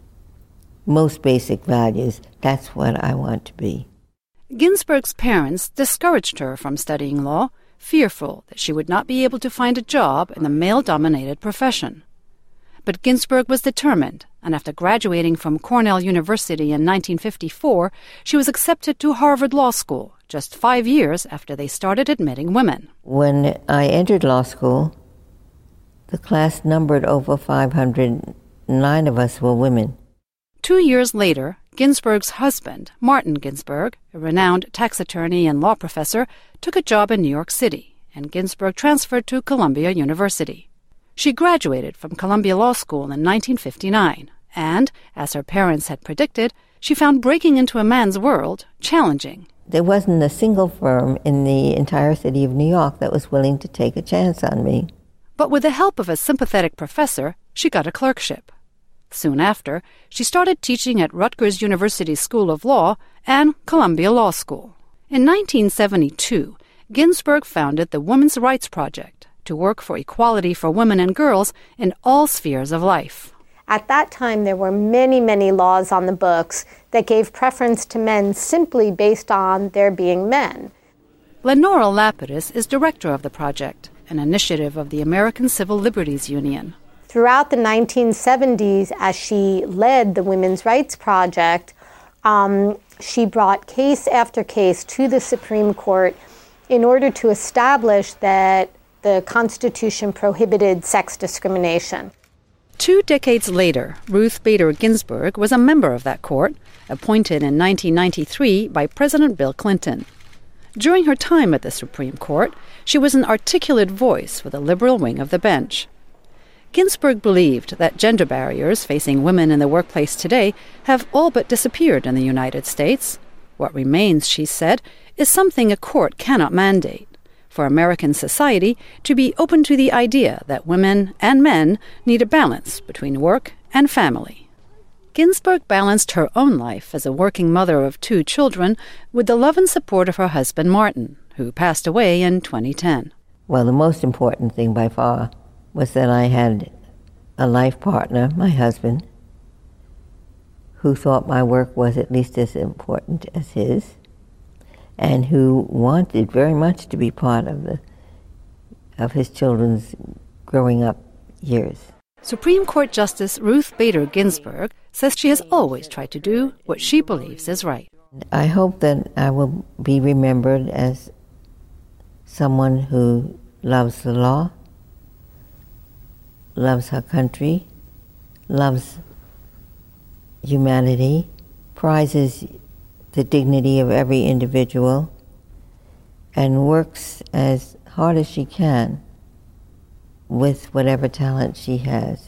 most basic values, that's what I want to be. Ginsburg's parents discouraged her from studying law, fearful that she would not be able to find a job in the male-dominated profession. But Ginsburg was determined, and after graduating from Cornell University in 1954, she was accepted to Harvard Law School just 5 years after they started admitting women. When I entered law school, the class numbered over 500. 9 of us were women. 2 years later, Ginsburg's husband, Martin Ginsburg, a renowned tax attorney and law professor, took a job in New York City, and Ginsburg transferred to Columbia University. She graduated from Columbia Law School in 1959, and, as her parents had predicted, she found breaking into a man's world challenging. There wasn't a single firm in the entire city of New York that was willing to take a chance on me. But with the help of a sympathetic professor, she got a clerkship. Soon after, she started teaching at Rutgers University School of Law and Columbia Law School. In 1972, Ginsburg founded the Women's Rights Project to work for equality for women and girls in all spheres of life. At that time, there were many, many laws on the books that gave preference to men simply based on their being men. Lenora Lapidus is director of the project, an initiative of the American Civil Liberties Union. Throughout the 1970s, as she led the Women's Rights Project, she brought case after case to the Supreme Court in order to establish that the Constitution prohibited sex discrimination. 2 decades later, Ruth Bader Ginsburg was a member of that court, appointed in 1993 by President Bill Clinton. During her time at the Supreme Court, she was an articulate voice for the liberal wing of the bench. Ginsburg believed that gender barriers facing women in the workplace today have all but disappeared in the United States. What remains, she said, is something a court cannot mandate. For American society to be open to the idea that women and men need a balance between work and family. Ginsburg balanced her own life as a working mother of 2 children with the love and support of her husband Martin, who passed away in 2010. Well, the most important thing by far was that I had a life partner, my husband, who thought my work was at least as important as his, and who wanted very much to be part of his children's growing up years. Supreme Court Justice Ruth Bader Ginsburg says she has always tried to do what she believes is right. I hope that I will be remembered as someone who loves the law, loves her country, loves humanity, prizes the dignity of every individual, and works as hard as she can with whatever talent she has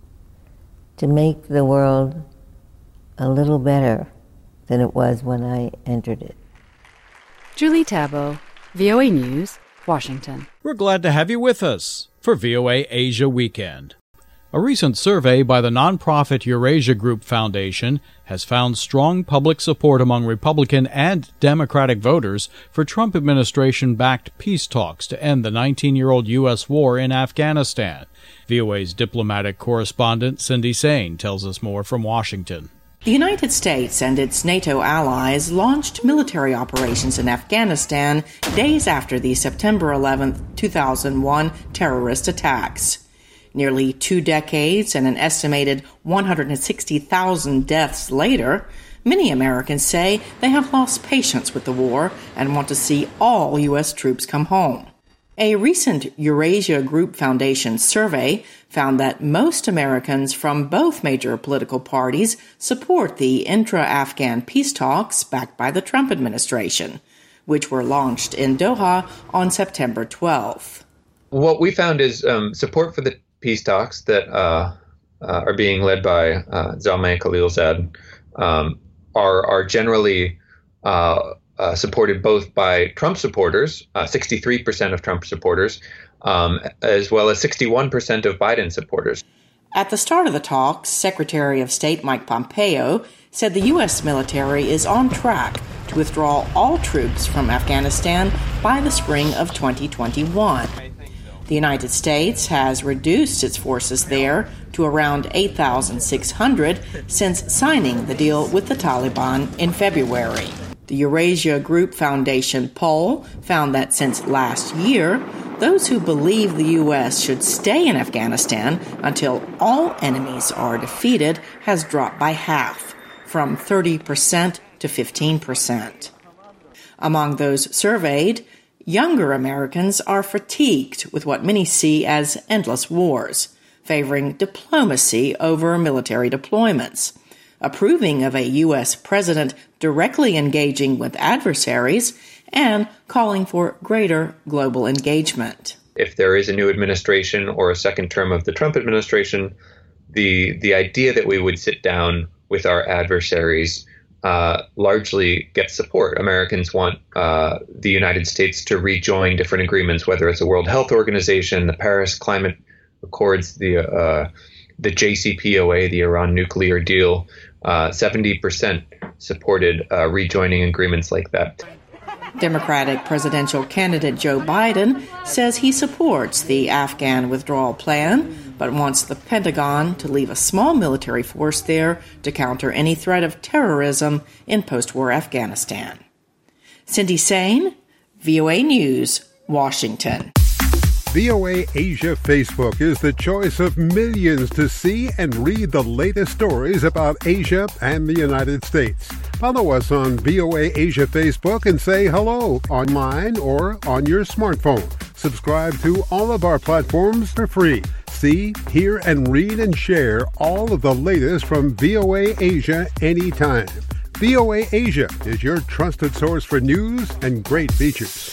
to make the world a little better than it was when I entered it. Julie Tabo, VOA News, Washington. We're glad to have you with us for VOA Asia Weekend. A recent survey by the nonprofit Eurasia Group Foundation has found strong public support among Republican and Democratic voters for Trump administration-backed peace talks to end the 19-year-old U.S. war in Afghanistan. VOA's diplomatic correspondent Cindy Sain tells us more from Washington. The United States and its NATO allies launched military operations in Afghanistan days after the September 11, 2001 terrorist attacks. Nearly 2 decades and an estimated 160,000 deaths later, many Americans say they have lost patience with the war and want to see all U.S. troops come home. A recent Eurasia Group Foundation survey found that most Americans from both major political parties support the intra-Afghan peace talks backed by the Trump administration, which were launched in Doha on September 12th. What we found is support for the peace talks that are being led by Zalmay Khalilzad are generally supported both by Trump supporters, 63% of Trump supporters, as well as 61% of Biden supporters. At the start of the talks, Secretary of State Mike Pompeo said the U.S. military is on track to withdraw all troops from Afghanistan by the spring of 2021. The United States has reduced its forces there to around 8,600 since signing the deal with the Taliban in February. The Eurasia Group Foundation poll found that since last year, those who believe the U.S. should stay in Afghanistan until all enemies are defeated has dropped by half, from 30% to 15%. Among those surveyed, younger Americans are fatigued with what many see as endless wars, favoring diplomacy over military deployments, approving of a U.S. president directly engaging with adversaries, and calling for greater global engagement. If there is a new administration or a second term of the Trump administration, the idea that we would sit down with our adversaries largely gets support. Americans want the United States to rejoin different agreements, whether it's the World Health Organization, the Paris Climate Accords, the JCPOA, the Iran nuclear deal. 70% supported rejoining agreements like that. Democratic presidential candidate Joe Biden says he supports the Afghan withdrawal plan, but wants the Pentagon to leave a small military force there to counter any threat of terrorism in post-war Afghanistan. Cindy Sain, VOA News, Washington. VOA Asia Facebook is the choice of millions to see and read the latest stories about Asia and the United States. Follow us on VOA Asia Facebook and say hello online or on your smartphone. Subscribe to all of our platforms for free. See, hear, and read and share all of the latest from VOA Asia anytime. VOA Asia is your trusted source for news and great features.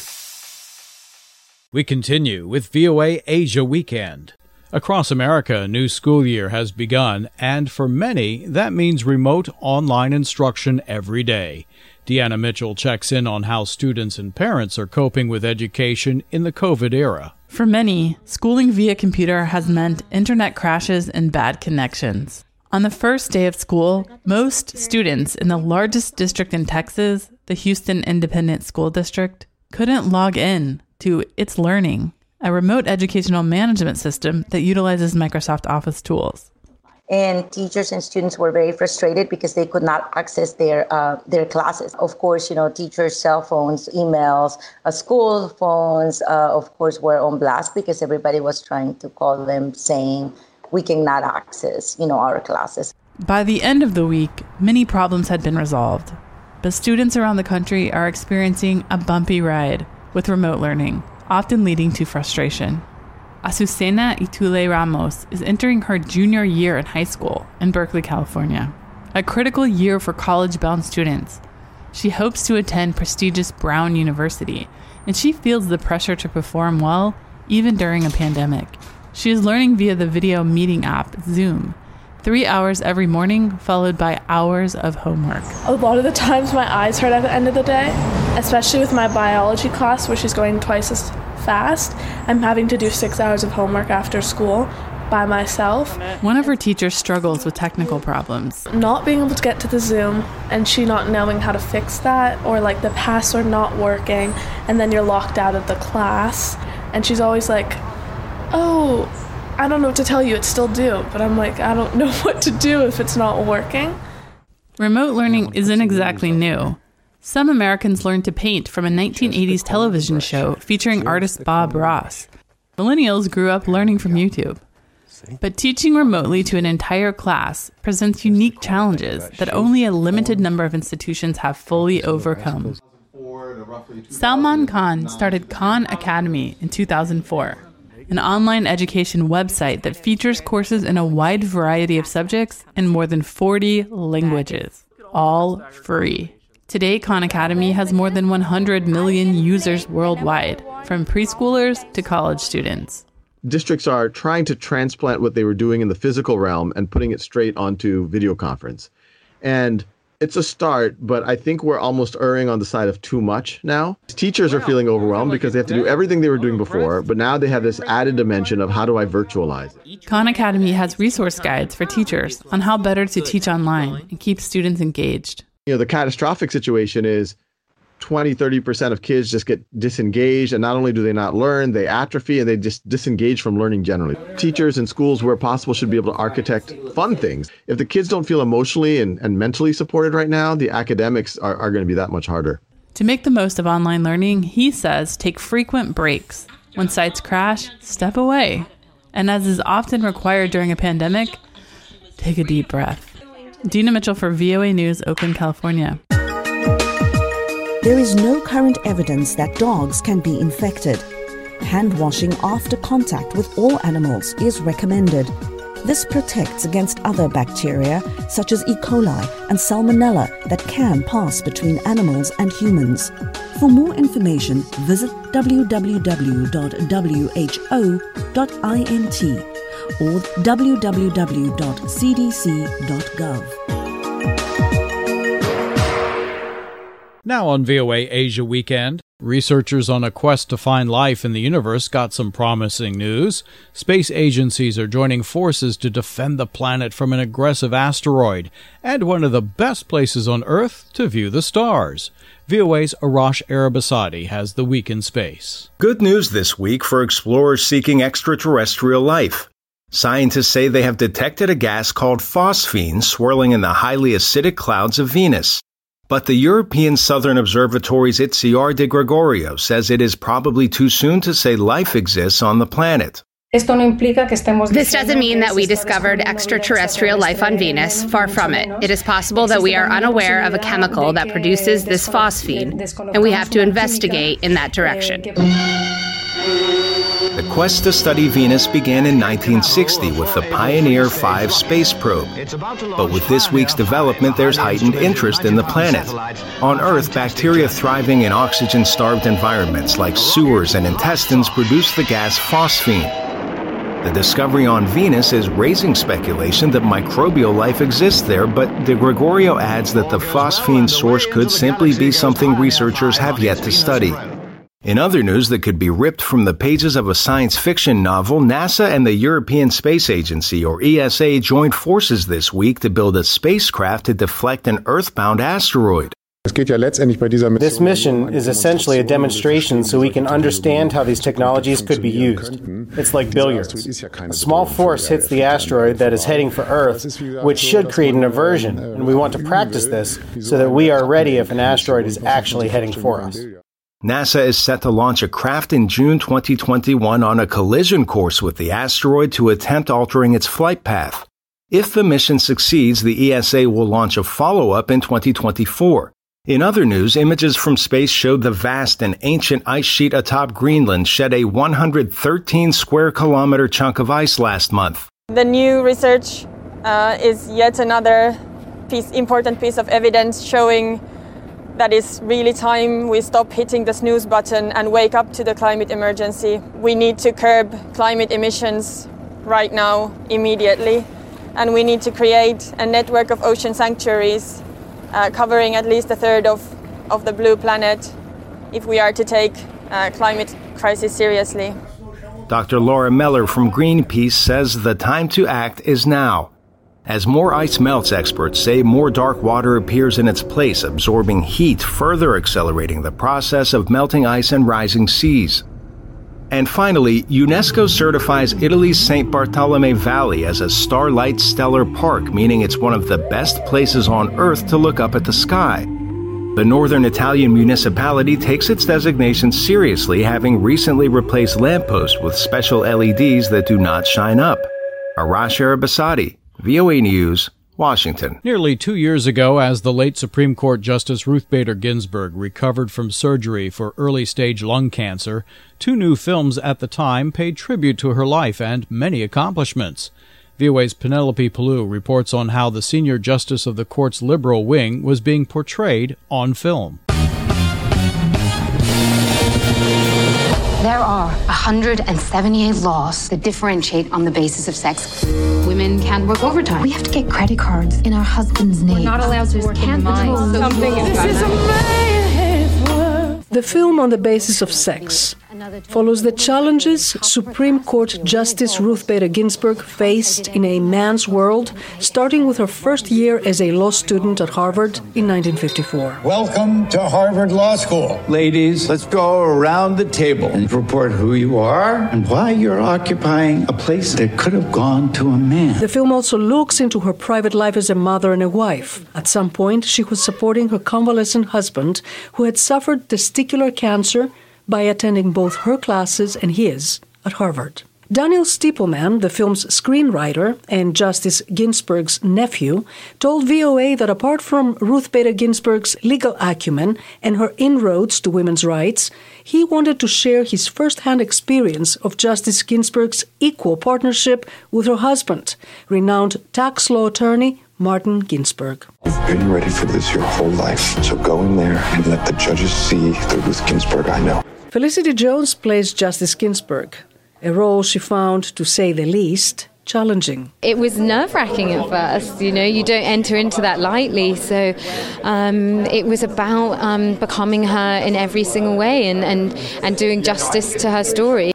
We continue with VOA Asia Weekend. Across America, a new school year has begun, and for many, that means remote online instruction every day. Deanna Mitchell checks in on how students and parents are coping with education in the COVID era. For many, schooling via computer has meant internet crashes and bad connections. On the first day of school, most students in the largest district in Texas, the Houston Independent School District, couldn't log in to It's Learning, a remote educational management system that utilizes Microsoft Office tools. And teachers and students were very frustrated because they could not access their classes. Of course, teachers' cell phones, emails, school phones, of course, were on blast because everybody was trying to call them saying, we cannot access, our classes. By the end of the week, many problems had been resolved, but students around the country are experiencing a bumpy ride with remote learning, often leading to frustration. Azucena Itule Ramos is entering her junior year in high school in Berkeley, California, a critical year for college-bound students. She hopes to attend prestigious Brown University, and she feels the pressure to perform well, even during a pandemic. She is learning via the video meeting app, Zoom. 3 hours every morning, followed by hours of homework. A lot of the times my eyes hurt at the end of the day, especially with my biology class, where she's going twice as fast. I'm having to do 6 hours of homework after school by myself. One of her teachers struggles with technical problems. Not being able to get to the Zoom and she not knowing how to fix that, or like the password not working, and then you're locked out of the class. And she's always like, oh, I don't know what to tell you, it's still due. But I'm like, I don't know what to do if it's not working. Remote learning isn't exactly new. Some Americans learned to paint from a 1980s television show featuring artist Bob Ross. Millennials grew up learning from YouTube. But teaching remotely to an entire class presents unique challenges that only a limited number of institutions have fully overcome. Salman Khan started Khan Academy in 2004, an online education website that features courses in a wide variety of subjects in more than 40 languages, all free. Today, Khan Academy has more than 100 million users worldwide, from preschoolers to college students. Districts are trying to transplant what they were doing in the physical realm and putting it straight onto video conference. And it's a start, but I think we're almost erring on the side of too much now. Teachers are feeling overwhelmed because they have to do everything they were doing before, but now they have this added dimension of how do I virtualize it. Khan Academy has resource guides for teachers on how better to teach online and keep students engaged. The catastrophic situation is 20-30% of kids just get disengaged, and not only do they not learn, they atrophy and they just disengage from learning generally. Teachers and schools, where possible, should be able to architect fun things. If the kids don't feel emotionally and mentally supported right now, the academics are going to be that much harder. To make the most of online learning, he says take frequent breaks. When sites crash, step away. And as is often required during a pandemic, take a deep breath. Dina Mitchell for VOA News, Oakland, California. There is no current evidence that dogs can be infected. Hand washing after contact with all animals is recommended. This protects against other bacteria such as E. coli and Salmonella that can pass between animals and humans. For more information, visit www.who.int or www.cdc.gov. Now on VOA Asia Weekend, researchers on a quest to find life in the universe got some promising news. Space agencies are joining forces to defend the planet from an aggressive asteroid and one of the best places on Earth to view the stars. VOA's Arash Arabasadi has the week in space. Good news this week for explorers seeking extraterrestrial life. Scientists say they have detected a gas called phosphine swirling in the highly acidic clouds of Venus. But the European Southern Observatory's Itziar de Gregorio says it is probably too soon to say life exists on the planet. This doesn't mean that we discovered extraterrestrial life on Venus. Far from it. It is possible that we are unaware of a chemical that produces this phosphine, and we have to investigate in that direction. The quest to study Venus began in 1960 with the Pioneer 5 space probe. But with this week's development, there's heightened interest in the planet. On Earth, bacteria thriving in oxygen-starved environments like sewers and intestines produce the gas phosphine. The discovery on Venus is raising speculation that microbial life exists there, but de Gregorio adds that the phosphine source could simply be something researchers have yet to study. In other news that could be ripped from the pages of a science fiction novel, NASA and the European Space Agency, or ESA, joined forces this week to build a spacecraft to deflect an Earthbound asteroid. This mission is essentially a demonstration so we can understand how these technologies could be used. It's like billiards. A small force hits the asteroid that is heading for Earth, which should create an aversion, and we want to practice this so that we are ready if an asteroid is actually heading for us. NASA is set to launch a craft in June 2021 on a collision course with the asteroid to attempt altering its flight path. If the mission succeeds, the ESA will launch a follow-up in 2024. In other news, images from space showed the vast and ancient ice sheet atop Greenland shed a 113 square kilometer chunk of ice last month. The new research is yet another important piece of evidence showing that it's really time we stop hitting the snooze button and wake up to the climate emergency. We need to curb climate emissions right now, immediately. And we need to create a network of ocean sanctuaries covering at least a third of the blue planet if we are to take climate crisis seriously. Dr. Laura Meller from Greenpeace says the time to act is now. As more ice melts, experts say more dark water appears in its place, absorbing heat, further accelerating the process of melting ice and rising seas. And finally, UNESCO certifies Italy's St. Bartolome Valley as a Starlight Stellar Park, meaning it's one of the best places on Earth to look up at the sky. The northern Italian municipality takes its designation seriously, having recently replaced lampposts with special LEDs that do not shine up. Arash Arabasadi, VOA News, Washington. Nearly 2 years ago, as the late Supreme Court Justice Ruth Bader Ginsburg recovered from surgery for early-stage lung cancer, 2 new films at the time paid tribute to her life and many accomplishments. VOA's Penelope Pallou reports on how the senior justice of the court's liberal wing was being portrayed on film. There are 178 laws that differentiate on the basis of sex. Women can't work overtime. We have to get credit cards in our husband's name. We're not allowed to work in mine. This is a man's world. The film On the Basis of Sex follows the challenges Supreme Court Justice Ruth Bader Ginsburg faced in a man's world, starting with her first year as a law student at Harvard in 1954. Welcome to Harvard Law School. Ladies, let's go around the table and report who you are and why you're occupying a place that could have gone to a man. The film also looks into her private life as a mother and a wife. At some point, she was supporting her convalescent husband, who had suffered testicular cancer, by attending both her classes and his at Harvard. Daniel Stiepelman, the film's screenwriter and Justice Ginsburg's nephew, told VOA that apart from Ruth Bader Ginsburg's legal acumen and her inroads to women's rights, he wanted to share his first-hand experience of Justice Ginsburg's equal partnership with her husband, renowned tax law attorney Martin Ginsburg. I've been ready for this your whole life, so go in there and let the judges see the Ruth Ginsburg I know. Felicity Jones plays Justice Ginsburg, a role she found, to say the least, challenging. It was nerve-wracking at first, you don't enter into that lightly, so it was about becoming her in every single way and doing justice to her story.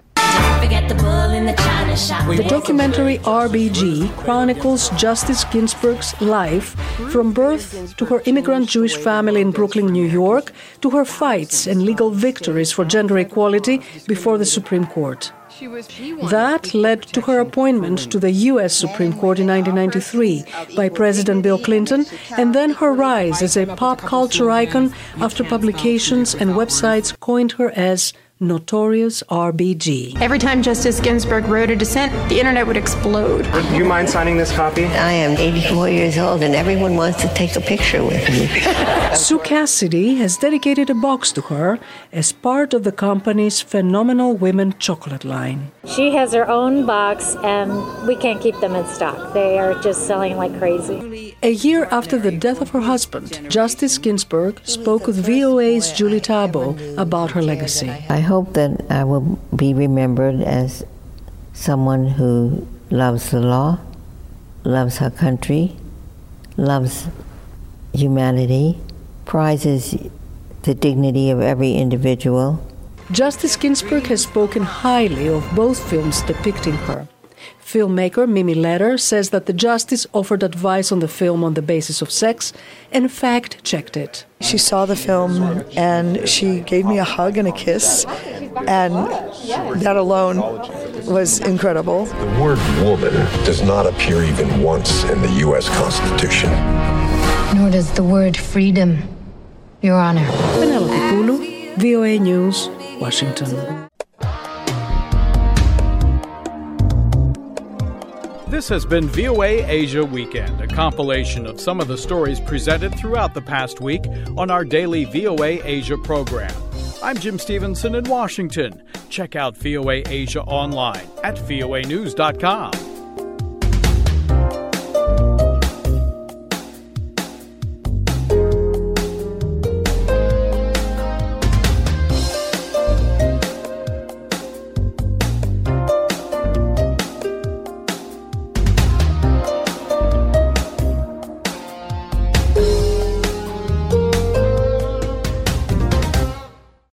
The documentary RBG chronicles Justice Ginsburg's life from birth to her immigrant Jewish family in Brooklyn, New York, to her fights and legal victories for gender equality before the Supreme Court. That led to her appointment to the U.S. Supreme Court in 1993 by President Bill Clinton, and then her rise as a pop culture icon after publications and websites coined her as Notorious RBG. Every time Justice Ginsburg wrote a dissent, the internet would explode. Do you mind signing this copy? I am 84 years old and everyone wants to take a picture with me. Sue Cassidy has dedicated a box to her as part of the company's Phenomenal Women chocolate line. She has her own box and we can't keep them in stock. They are just selling like crazy. A year after the death of her husband, Justice Ginsburg spoke with VOA's Julie Tabo about her legacy. I hope that I will be remembered as someone who loves the law, loves her country, loves humanity, prizes the dignity of every individual. Justice Ginsburg has spoken highly of both films depicting her. Filmmaker Mimi Leder says that the justice offered advice on the film On the Basis of Sex and fact-checked it. She saw the film and she gave me a hug and a kiss, and that alone was incredible. The word woman does not appear even once in the U.S. Constitution. Nor does the word freedom, Your Honor. Penelope Pallou, VOA News, Washington. This has been VOA Asia Weekend, a compilation of some of the stories presented throughout the past week on our daily VOA Asia program. I'm Jim Stevenson in Washington. Check out VOA Asia online at voanews.com.